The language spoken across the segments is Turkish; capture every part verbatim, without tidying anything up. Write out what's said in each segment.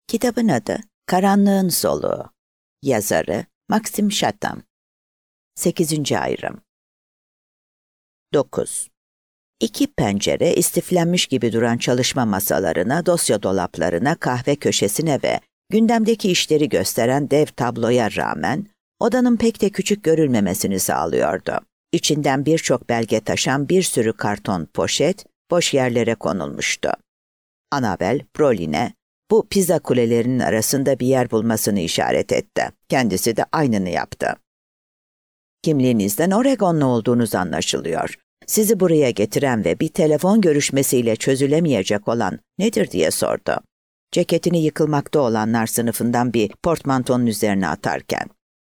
Kitabın adı Karanlığın Soluğu. Yazarı Maxim Chatham. sekizinci ayrım. dokuz. İki pencere istiflenmiş gibi duran çalışma masalarına, dosya dolaplarına, kahve köşesine ve gündemdeki işleri gösteren dev tabloya rağmen odanın pek de küçük görülmemesini sağlıyordu. İçinden birçok belge taşan bir sürü karton poşet boş yerlere konulmuştu. Annabel, Brolin'e bu pizza kulelerinin arasında bir yer bulmasını işaret etti. Kendisi de aynını yaptı. Kimliğinizden Oregonlu olduğunuz anlaşılıyor. Sizi buraya getiren ve bir telefon görüşmesiyle çözülemeyecek olan nedir diye sordu. Ceketini yıkılmakta olanlar sınıfından bir portmantonun üzerine atarken.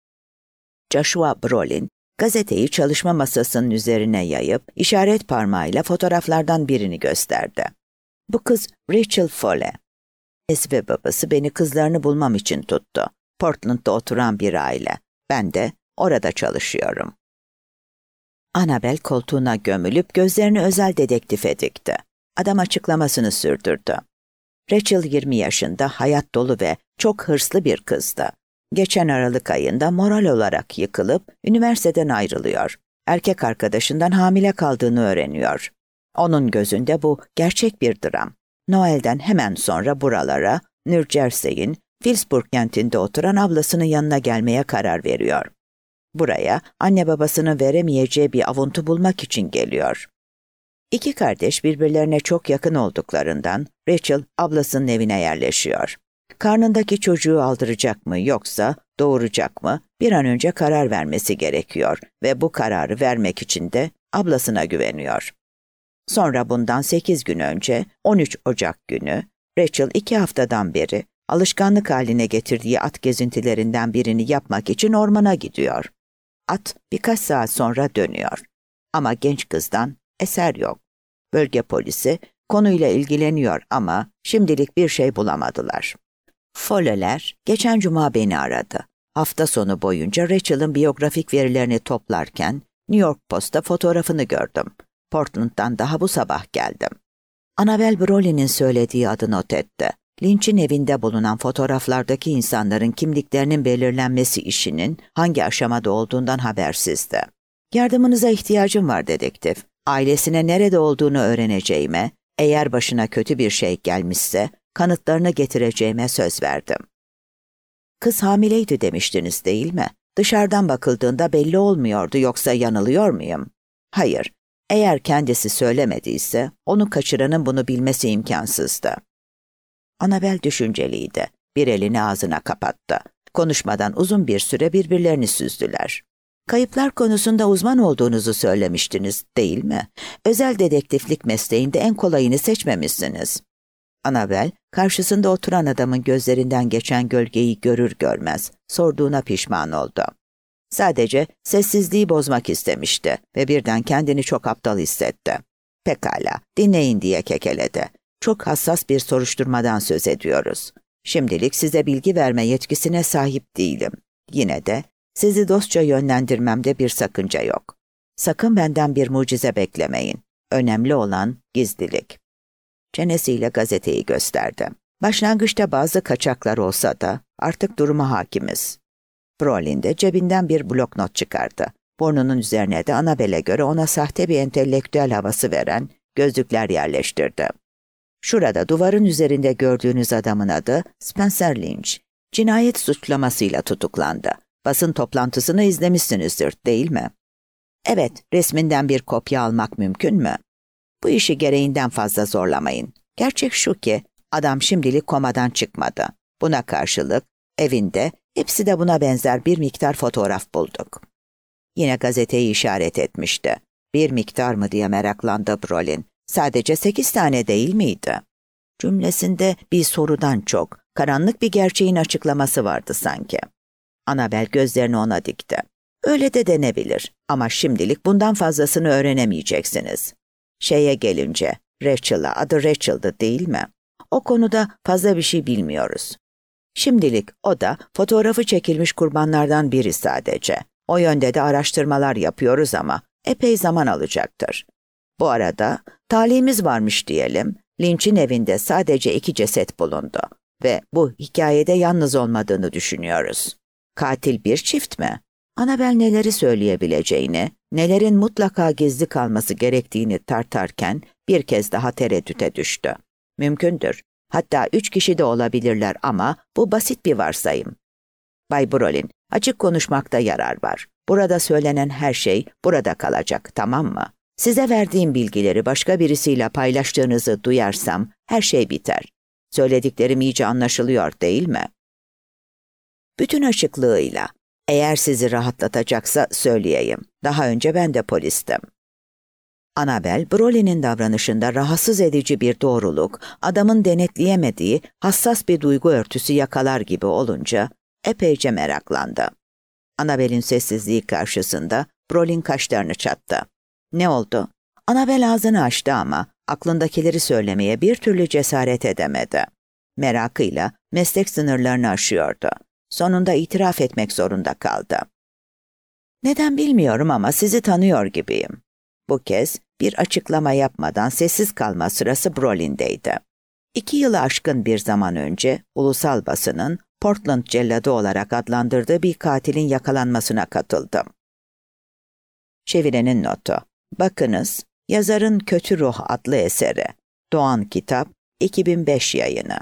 Joshua Brolin, gazeteyi çalışma masasının üzerine yayıp işaret parmağıyla fotoğraflardan birini gösterdi. Bu kız Rachel Foley. Annesi ve babası beni kızlarını bulmam için tuttu. Portland'da oturan bir aile. Ben de orada çalışıyorum. Annabel koltuğuna gömülüp gözlerini özel dedektife dikti. Adam açıklamasını sürdürdü. Rachel yirmi yaşında, hayat dolu ve çok hırslı bir kızdı. Geçen Aralık ayında moral olarak yıkılıp üniversiteden ayrılıyor. Erkek arkadaşından hamile kaldığını öğreniyor. Onun gözünde bu gerçek bir dram. Noel'den hemen sonra buralara, New Jersey'in Phillipsburg kentinde oturan ablasının yanına gelmeye karar veriyor. Buraya anne babasının veremeyeceği bir avuntu bulmak için geliyor. İki kardeş birbirlerine çok yakın olduklarından Rachel ablasının evine yerleşiyor. Karnındaki çocuğu aldıracak mı yoksa doğuracak mı bir an önce karar vermesi gerekiyor ve bu kararı vermek için de ablasına güveniyor. Sonra bundan sekiz gün önce on üç Ocak günü Rachel iki haftadan beri alışkanlık haline getirdiği at gezintilerinden birini yapmak için ormana gidiyor. At birkaç saat sonra dönüyor. Ama genç kızdan eser yok. Bölge polisi konuyla ilgileniyor ama şimdilik bir şey bulamadılar. Foley'ler geçen cuma beni aradı. Hafta sonu boyunca Rachel'ın biyografik verilerini toplarken New York Post'ta fotoğrafını gördüm. Portland'dan daha bu sabah geldim. Annabel Brolin'in söylediği adı not etti. Lynch'in evinde bulunan fotoğraflardaki insanların kimliklerinin belirlenmesi işinin hangi aşamada olduğundan habersizdi. Yardımınıza ihtiyacım var dedektif. Ailesine nerede olduğunu öğreneceğime, eğer başına kötü bir şey gelmişse kanıtlarını getireceğime söz verdim. Kız hamileydi demiştiniz değil mi? Dışarıdan bakıldığında belli olmuyordu, yoksa yanılıyor muyum? Hayır, eğer kendisi söylemediyse onu kaçıranın bunu bilmesi imkansızdı. Annabel düşünceliydi. Bir elini ağzına kapattı. Konuşmadan uzun bir süre birbirlerini süzdüler. Kayıplar konusunda uzman olduğunuzu söylemiştiniz, değil mi? Özel dedektiflik mesleğinde en kolayını seçmemişsiniz. Annabel, karşısında oturan adamın gözlerinden geçen gölgeyi görür görmez sorduğuna pişman oldu. Sadece sessizliği bozmak istemişti ve birden kendini çok aptal hissetti. Pekala, dinleyin diye kekeledi. Çok hassas bir soruşturmadan söz ediyoruz. Şimdilik size bilgi verme yetkisine sahip değilim. Yine de sizi dostça yönlendirmemde bir sakınca yok. Sakın benden bir mucize beklemeyin. Önemli olan gizlilik. Çenesiyle gazeteyi gösterdi. Başlangıçta bazı kaçaklar olsa da artık duruma hakimiz. Brolin de cebinden bir bloknot çıkardı. Burnunun üzerine de Annabel'e göre ona sahte bir entelektüel havası veren gözlükler yerleştirdi. Şurada duvarın üzerinde gördüğünüz adamın adı Spencer Lynch. Cinayet suçlamasıyla tutuklandı. Basın toplantısını izlemişsinizdir, değil mi? Evet, resminden bir kopya almak mümkün mü? Bu işi gereğinden fazla zorlamayın. Gerçek şu ki, adam şimdilik komadan çıkmadı. Buna karşılık, evinde, hepsi de buna benzer bir miktar fotoğraf bulduk. Yine gazeteyi işaret etmişti. Bir miktar mı diye meraklandı Brolin. Sadece sekiz tane değil miydi? Cümlesinde bir sorudan çok, karanlık bir gerçeğin açıklaması vardı sanki. Annabel gözlerini ona dikti. Öyle de denebilir ama şimdilik bundan fazlasını öğrenemeyeceksiniz. Şeye gelince, Rachel'a, adı Rachel'dı değil mi? O konuda fazla bir şey bilmiyoruz. Şimdilik o da fotoğrafı çekilmiş kurbanlardan biri sadece. O yönde de araştırmalar yapıyoruz ama epey zaman alacaktır. Bu arada talihimiz varmış diyelim. Lynch'in evinde sadece iki ceset bulundu. ve bu hikayede yalnız olmadığını düşünüyoruz. Katil bir çift mi? Annabel neleri söyleyebileceğini, nelerin mutlaka gizli kalması gerektiğini tartarken bir kez daha tereddüte düştü. Mümkündür. Hatta üç kişi de olabilirler ama bu basit bir varsayım. Bay Brolin, açık konuşmakta yarar var. Burada söylenen her şey burada kalacak, tamam mı? Size verdiğim bilgileri başka birisiyle paylaştığınızı duyarsam her şey biter. Söylediklerim iyice anlaşılıyor değil mi? Bütün açıklığıyla, eğer sizi rahatlatacaksa söyleyeyim. Daha önce ben de polistim. Annabel, Brolin'in davranışında rahatsız edici bir doğruluk, adamın denetleyemediği hassas bir duygu örtüsü yakalar gibi olunca epeyce meraklandı. Annabel'in sessizliği karşısında Brolin kaşlarını çattı. Ne oldu? Annabel ağzını açtı ama aklındakileri söylemeye bir türlü cesaret edemedi. Merakıyla meslek sınırlarını aşıyordu. Sonunda itiraf etmek zorunda kaldı. Neden bilmiyorum ama sizi tanıyor gibiyim. Bu kez bir açıklama yapmadan sessiz kalma sırası Brolin'deydi. İki yılı aşkın bir zaman önce ulusal basının Portland celladı olarak adlandırdığı bir katilin yakalanmasına katıldım. Çevirenin notu. Bakınız, yazarın Kötü Ruh adlı eseri. Doğan Kitap, iki bin beş yayını.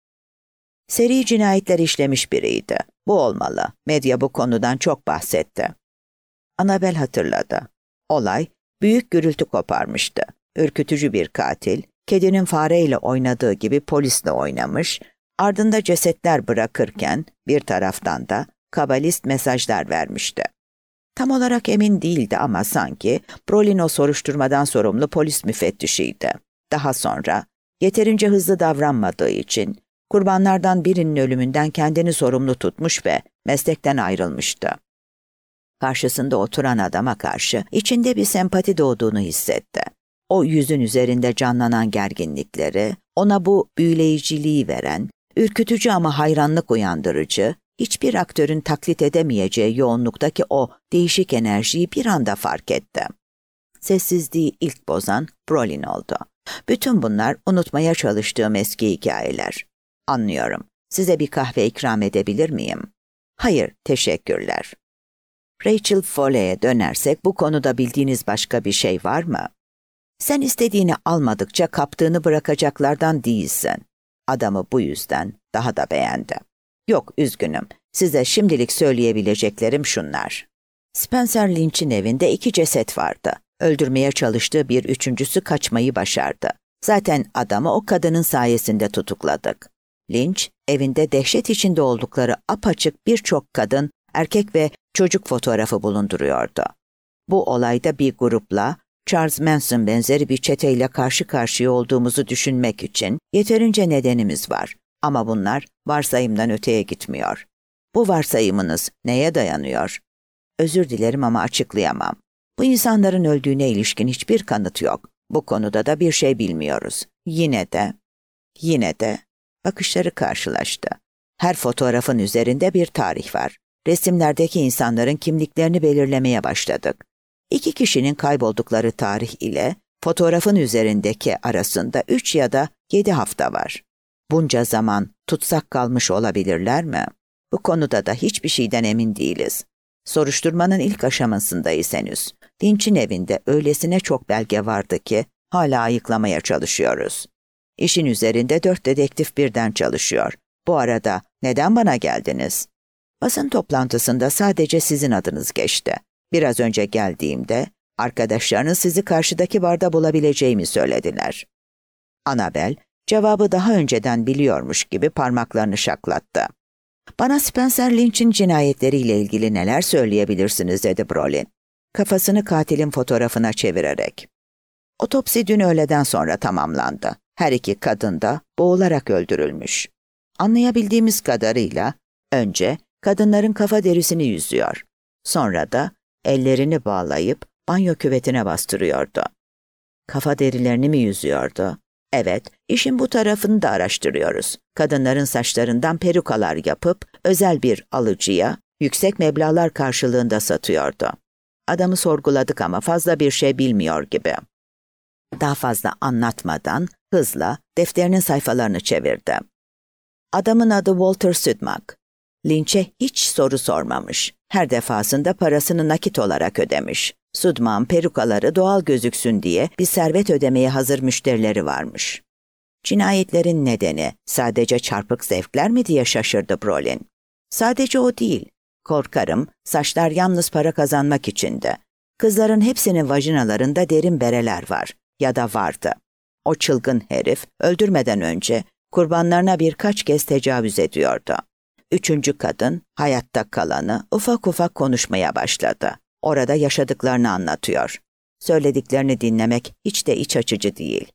Seri cinayetler işlemiş biriydi. Bu olmalı. Medya bu konudan çok bahsetti. Annabel hatırladı. Olay, büyük gürültü koparmıştı. Ürkütücü bir katil, kedinin fareyle oynadığı gibi polisle oynamış, ardında cesetler bırakırken bir taraftan da kabalist mesajlar vermişti. Tam olarak emin değildi ama sanki Brolin o soruşturmadan sorumlu polis müfettişiydi. Daha sonra yeterince hızlı davranmadığı için kurbanlardan birinin ölümünden kendini sorumlu tutmuş ve meslekten ayrılmıştı. Karşısında oturan adama karşı içinde bir sempati doğduğunu hissetti. O yüzün üzerinde canlanan gerginlikleri, ona bu büyüleyiciliği veren, ürkütücü ama hayranlık uyandırıcı, hiçbir aktörün taklit edemeyeceği yoğunluktaki o değişik enerjiyi bir anda fark etti. Sessizliği ilk bozan Brolin oldu. Bütün bunlar unutmaya çalıştığım eski hikayeler. Anlıyorum. Size bir kahve ikram edebilir miyim? Hayır, teşekkürler. Rachel Foley'e dönersek bu konuda bildiğiniz başka bir şey var mı? Sen istediğini almadıkça kaptığını bırakacaklardan değilsin. Adamı bu yüzden daha da beğendi. Yok, üzgünüm. Size şimdilik söyleyebileceklerim şunlar. Spencer Lynch'in evinde iki ceset vardı. Öldürmeye çalıştığı bir üçüncüsü kaçmayı başardı. Zaten adamı o kadının sayesinde tutukladık. Lynch, evinde dehşet içinde oldukları apaçık birçok kadın, erkek ve çocuk fotoğrafı bulunduruyordu. Bu olayda bir grupla, Charles Manson benzeri bir çeteyle karşı karşıya olduğumuzu düşünmek için yeterince nedenimiz var. Ama bunlar varsayımdan öteye gitmiyor. Bu varsayımınız neye dayanıyor? Özür dilerim ama açıklayamam. Bu insanların öldüğüne ilişkin hiçbir kanıt yok. Bu konuda da bir şey bilmiyoruz. Yine de, yine de bakışları karşılaştı. Her fotoğrafın üzerinde bir tarih var. Resimlerdeki insanların kimliklerini belirlemeye başladık. İki kişinin kayboldukları tarih ile fotoğrafın üzerindeki arasında üç ya da yedi hafta var. Bunca zaman tutsak kalmış olabilirler mi? Bu konuda da hiçbir şeyden emin değiliz. Soruşturmanın ilk aşamasındayız henüz. Lynch'in evinde öylesine çok belge vardı ki hala ayıklamaya çalışıyoruz. İşin üzerinde dört dedektif birden çalışıyor. Bu arada neden bana geldiniz? Basın toplantısında sadece sizin adınız geçti. Biraz önce geldiğimde arkadaşlarınız sizi karşıdaki barda bulabileceğimi söylediler. Annabel cevabı daha önceden biliyormuş gibi parmaklarını şaklattı. Bana Spencer Lynch'in cinayetleriyle ilgili neler söyleyebilirsiniz dedi Brolin, kafasını katilin fotoğrafına çevirerek. Otopsi dün öğleden sonra tamamlandı. Her iki kadın da boğularak öldürülmüş. Anlayabildiğimiz kadarıyla önce kadınların kafa derisini yüzüyor. Sonra da ellerini bağlayıp banyo küvetine bastırıyordu. Kafa derilerini mi yüzüyordu? Evet, işin bu tarafını da araştırıyoruz. Kadınların saçlarından perukalar yapıp özel bir alıcıya yüksek meblağlar karşılığında satıyordu. Adamı sorguladık ama fazla bir şey bilmiyor gibi. Daha fazla anlatmadan hızla defterinin sayfalarını çevirdi. Adamın adı Walter Südmak. Lynch'e hiç soru sormamış. Her defasında parasını nakit olarak ödemiş. Südmak'ın perukaları doğal gözüksün diye bir servet ödemeye hazır müşterileri varmış. Cinayetlerin nedeni sadece çarpık zevkler mi diye şaşırdı Brolin. Sadece o değil. Korkarım saçlar yalnız para kazanmak içindi. Kızların hepsinin vajinalarında derin bereler var ya da vardı. O çılgın herif öldürmeden önce kurbanlarına birkaç kez tecavüz ediyordu. Üçüncü kadın, hayatta kalanı, ufak ufak konuşmaya başladı. Orada yaşadıklarını anlatıyor. Söylediklerini dinlemek hiç de iç açıcı değil.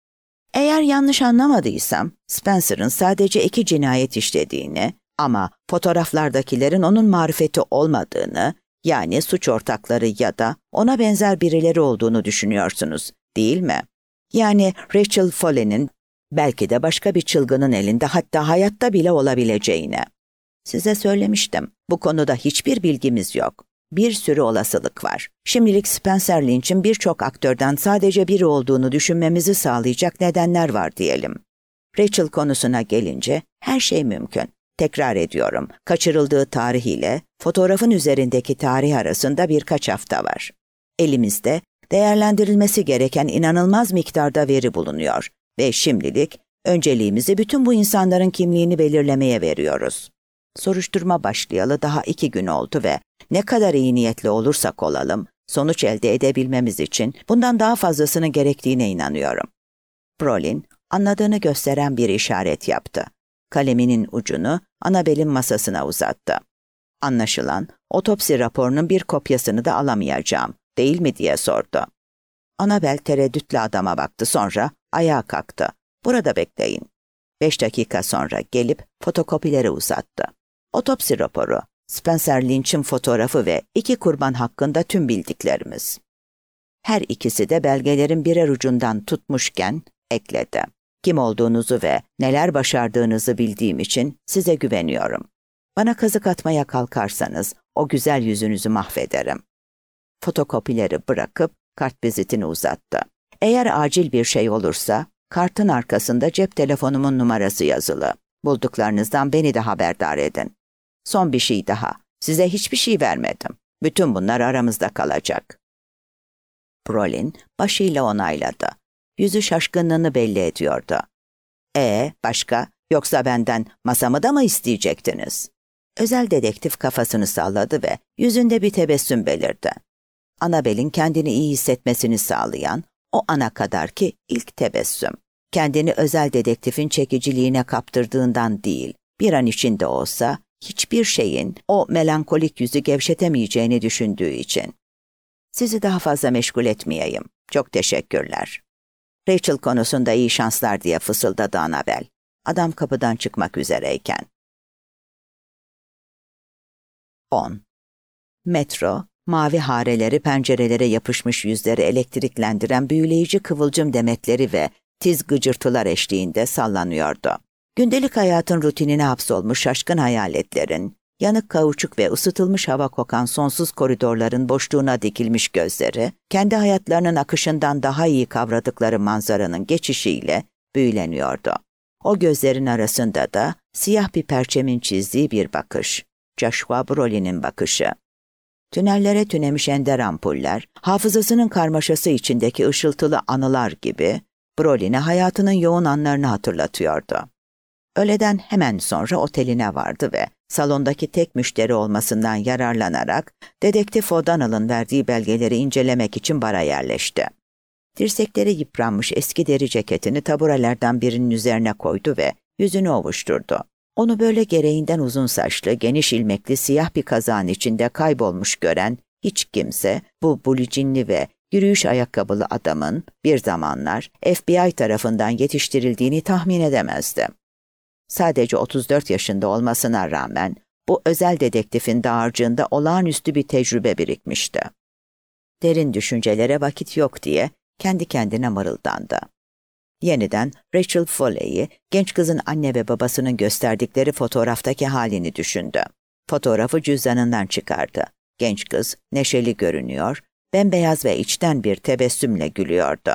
Eğer yanlış anlamadıysam, Spencer'ın sadece iki cinayet işlediğini ama fotoğraflardakilerin onun marifeti olmadığını, yani suç ortakları ya da ona benzer birileri olduğunu düşünüyorsunuz, değil mi? Yani Rachel Foley'nin belki de başka bir çılgının elinde, hatta hayatta bile olabileceğini. Size söylemiştim, bu konuda hiçbir bilgimiz yok. Bir sürü olasılık var. Şimdilik Spencer Lynch'in birçok aktörden sadece biri olduğunu düşünmemizi sağlayacak nedenler var diyelim. Rachel konusuna gelince her şey mümkün. Tekrar ediyorum, kaçırıldığı tarih ile fotoğrafın üzerindeki tarih arasında birkaç hafta var. Elimizde değerlendirilmesi gereken inanılmaz miktarda veri bulunuyor ve şimdilik önceliğimizi bütün bu insanların kimliğini belirlemeye veriyoruz. Soruşturma başlayalı daha iki gün oldu ve ne kadar iyi niyetli olursak olalım, sonuç elde edebilmemiz için bundan daha fazlasının gerektiğine inanıyorum. Brolin, anladığını gösteren bir işaret yaptı. Kaleminin ucunu Annabel'in masasına uzattı. Anlaşılan, otopsi raporunun bir kopyasını da alamayacağım, değil mi diye sordu. Annabel tereddütle adama baktı, sonra ayağa kalktı. Burada bekleyin. Beş dakika sonra gelip fotokopileri uzattı. Otopsi raporu, Spencer Lynch'in fotoğrafı ve iki kurban hakkında tüm bildiklerimiz. Her ikisi de belgelerin birer ucundan tutmuşken ekledi. Kim olduğunuzu ve neler başardığınızı bildiğim için size güveniyorum. Bana kazık atmaya kalkarsanız o güzel yüzünüzü mahvederim. Fotokopileri bırakıp kartvizitini uzattı. Eğer acil bir şey olursa, kartın arkasında cep telefonumun numarası yazılı. Bulduklarınızdan beni de haberdar edin. Son bir şey daha. Size hiçbir şey vermedim. Bütün bunlar aramızda kalacak. Brolin başıyla onayladı. Yüzü şaşkınlığını belli ediyordu. Ee, başka? Yoksa benden masamı da mı isteyecektiniz? Özel dedektif kafasını salladı ve yüzünde bir tebessüm belirdi. Annabel'in kendini iyi hissetmesini sağlayan, o ana kadarki ilk tebessüm. Kendini özel dedektifin çekiciliğine kaptırdığından değil, bir an içinde olsa hiçbir şeyin o melankolik yüzü gevşetemeyeceğini düşündüğü için. Sizi daha fazla meşgul etmeyeyim. Çok teşekkürler. Rachel konusunda iyi şanslar diye fısıldadı Annabel. Adam kapıdan çıkmak üzereyken. on. Metro, mavi hareleri pencerelere yapışmış yüzleri elektriklendiren büyüleyici kıvılcım demetleri ve tiz gıcırtılar eşliğinde sallanıyordu. Gündelik hayatın rutinine hapsolmuş şaşkın hayaletlerin, yanık kauçuk ve ısıtılmış hava kokan sonsuz koridorların boşluğuna dikilmiş gözleri, kendi hayatlarının akışından daha iyi kavradıkları manzaranın geçişiyle büyüleniyordu. O gözlerin arasında da siyah bir perçemin çizdiği bir bakış. Joshua Brolin'in bakışı. Tünellere tünemiş ender ampuller, hafızasının karmaşası içindeki ışıltılı anılar gibi Brolin'e hayatının yoğun anlarını hatırlatıyordu. Öğleden hemen sonra oteline vardı ve salondaki tek müşteri olmasından yararlanarak dedektif O'Donnell'ın verdiği belgeleri incelemek için bara yerleşti. Dirsekleri yıpranmış eski deri ceketini taburelerden birinin üzerine koydu ve yüzünü ovuşturdu. Onu böyle gereğinden uzun saçlı, geniş ilmekli siyah bir kazağın içinde kaybolmuş gören hiç kimse bu bulicinli ve yürüyüş ayakkabılı adamın bir zamanlar F B I tarafından yetiştirildiğini tahmin edemezdi. Sadece otuz dört yaşında olmasına rağmen bu özel dedektifin dağarcığında olağanüstü bir tecrübe birikmişti. Derin düşüncelere vakit yok diye kendi kendine mırıldandı. Yeniden Rachel Foley'i, genç kızın anne ve babasının gösterdikleri fotoğraftaki halini düşündü. Fotoğrafı cüzdanından çıkardı. Genç kız neşeli görünüyor, bembeyaz ve içten bir tebessümle gülüyordu.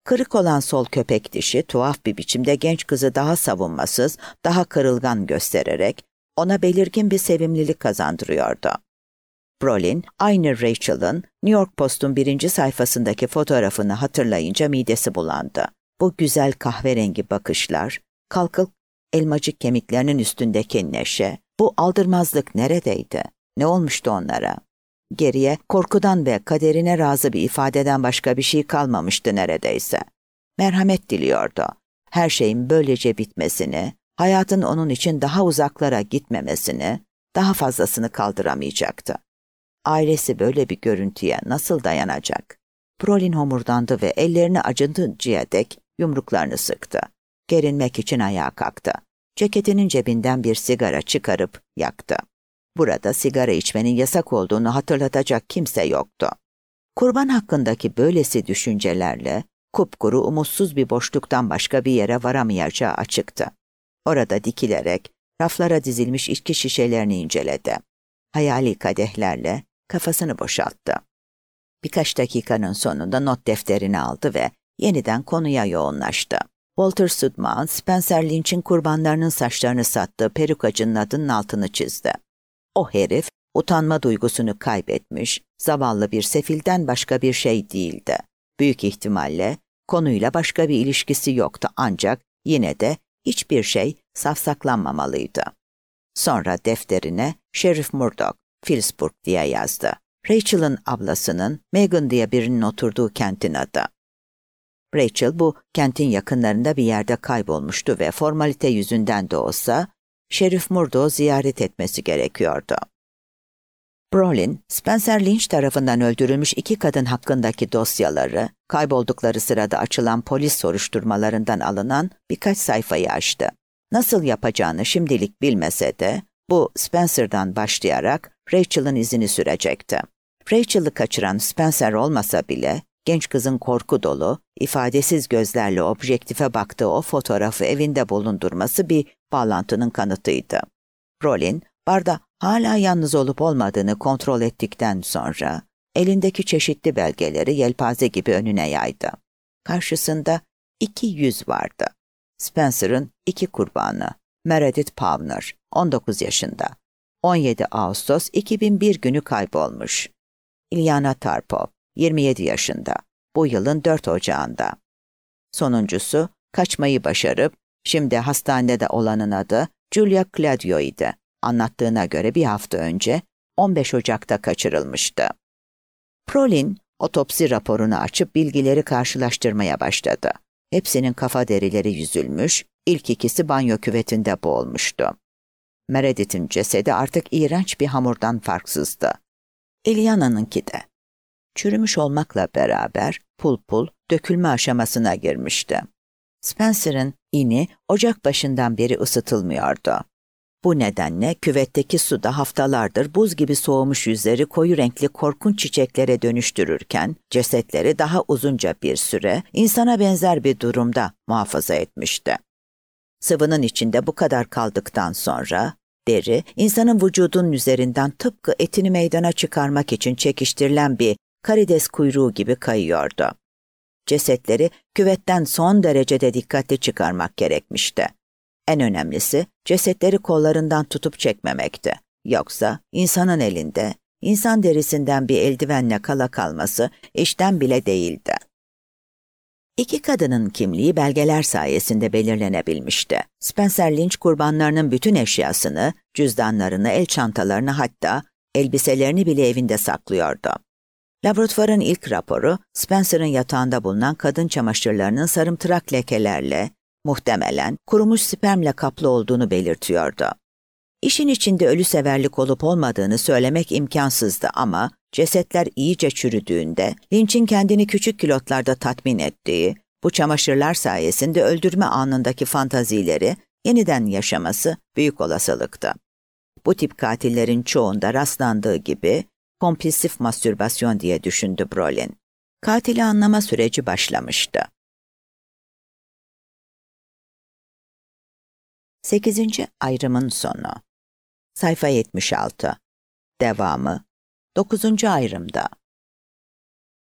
Kırık olan sol köpek dişi tuhaf bir biçimde genç kızı daha savunmasız, daha kırılgan göstererek ona belirgin bir sevimlilik kazandırıyordu. Brolin, aynı Rachel'ın New York Post'un birinci sayfasındaki fotoğrafını hatırlayınca midesi bulandı. Bu güzel kahverengi bakışlar, kalkık elmacık kemiklerinin üstündeki neşe, bu aldırmazlık neredeydi? Ne olmuştu onlara? Geriye korkudan ve kaderine razı bir ifadeden başka bir şey kalmamıştı neredeyse. Merhamet diliyordu. Her şeyin böylece bitmesini, hayatın onun için daha uzaklara gitmemesini, daha fazlasını kaldıramayacaktı. Ailesi böyle bir görüntüye nasıl dayanacak? Brolin homurdandı ve ellerini acıntıncaya dek yumruklarını sıktı. Gerinmek için ayağa kalktı. Ceketinin cebinden bir sigara çıkarıp yaktı. Burada sigara içmenin yasak olduğunu hatırlatacak kimse yoktu. Kurban hakkındaki böylesi düşüncelerle kupkuru umutsuz bir boşluktan başka bir yere varamayacağı açıktı. Orada dikilerek raflara dizilmiş içki şişelerini inceledi. Hayali kadehlerle kafasını boşalttı. Birkaç dakikanın sonunda not defterini aldı ve yeniden konuya yoğunlaştı. Walter Sudman, Spencer Lynch'in kurbanlarının saçlarını sattığı perukacının adının altını çizdi. O herif, utanma duygusunu kaybetmiş, zavallı bir sefilden başka bir şey değildi. Büyük ihtimalle konuyla başka bir ilişkisi yoktu ancak yine de hiçbir şey safsaklanmamalıydı. Sonra defterine Sheriff Murdoch, Phillipsburg diye yazdı. Rachel'ın ablasının Megan diye birinin oturduğu kentin adı. Rachel bu kentin yakınlarında bir yerde kaybolmuştu ve formalite yüzünden de olsa Sheriff Murdoch'u ziyaret etmesi gerekiyordu. Brolin, Spencer Lynch tarafından öldürülmüş iki kadın hakkındaki dosyaları, kayboldukları sırada açılan polis soruşturmalarından alınan birkaç sayfayı açtı. Nasıl yapacağını şimdilik bilmese de, bu Spencer'dan başlayarak Rachel'ın izini sürecekti. Rachel'ı kaçıran Spencer olmasa bile, genç kızın korku dolu, ifadesiz gözlerle objektife baktığı o fotoğrafı evinde bulundurması bir bağlantının kanıtıydı. Brolin, barda hala yalnız olup olmadığını kontrol ettikten sonra, elindeki çeşitli belgeleri yelpaze gibi önüne yaydı. Karşısında iki yüz vardı. Spencer'ın iki kurbanı, Meredith Pavner, on dokuz yaşında, on yedi Ağustos iki bin bir günü kaybolmuş. Ilyana Tarpov, yirmi yedi yaşında, bu yılın dört Ocağı'nda. Sonuncusu, kaçmayı başarıp, şimdi hastanede olanın adı Julia Claudio idi. Anlattığına göre bir hafta önce, on beş Ocak'ta kaçırılmıştı. Brolin, otopsi raporunu açıp bilgileri karşılaştırmaya başladı. Hepsinin kafa derileri yüzülmüş, ilk ikisi banyo küvetinde boğulmuştu. Meredith'in cesedi artık iğrenç bir hamurdan farksızdı. Ilyana'nınki de. Çürümüş olmakla beraber pul pul dökülme aşamasına girmişti. Spencer'ın ini ocak başından beri ısıtılmıyordu. Bu nedenle küvetteki su da haftalardır buz gibi soğumuş yüzleri koyu renkli korkunç çiçeklere dönüştürürken cesetleri daha uzunca bir süre insana benzer bir durumda muhafaza etmişti. Sıvının içinde bu kadar kaldıktan sonra deri insanın vücudunun üzerinden tıpkı etini meydana çıkarmak için çekiştirilen bir karides kuyruğu gibi kayıyordu. Cesetleri küvetten son derecede dikkatli çıkarmak gerekmişti. En önemlisi cesetleri kollarından tutup çekmemekti. Yoksa insanın elinde, insan derisinden bir eldivenle kala kalması işten bile değildi. İki kadının kimliği belgeler sayesinde belirlenebilmişti. Spencer Lynch kurbanlarının bütün eşyasını, cüzdanlarını, el çantalarını hatta elbiselerini bile evinde saklıyordu. Laboratuvarın ilk raporu, Spencer'ın yatağında bulunan kadın çamaşırlarının sarımtırak lekelerle, muhtemelen kurumuş spermle kaplı olduğunu belirtiyordu. İşin içinde ölüseverlik olup olmadığını söylemek imkansızdı ama cesetler iyice çürüdüğünde Lynch'in kendini küçük kilotlarda tatmin ettiği, bu çamaşırlar sayesinde öldürme anındaki fantazileri yeniden yaşaması büyük olasılıktı. Bu tip katillerin çoğunda rastlandığı gibi kompulsif mastürbasyon diye düşündü Brolin. Katili anlama süreci başlamıştı. Sekizinci ayrımın sonu. Sayfa yetmiş altı. Devamı. Dokuzuncu ayrımda.